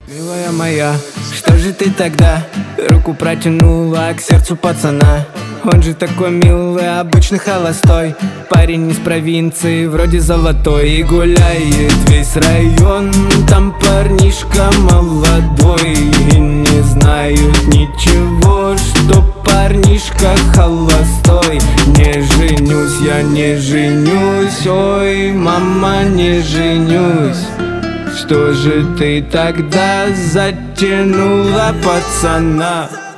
Милая моя, что же ты тогда руку протянула к сердцу пацана? Он же такой милый, обычный холостой парень из провинции, вроде золотой. И гуляет весь район, там парнишка молодой. И не знают ничего, что парнишка холостой. Не женюсь, я не женюсь, ой, мама, не женюсь. Что же ты тогда затянула пацана?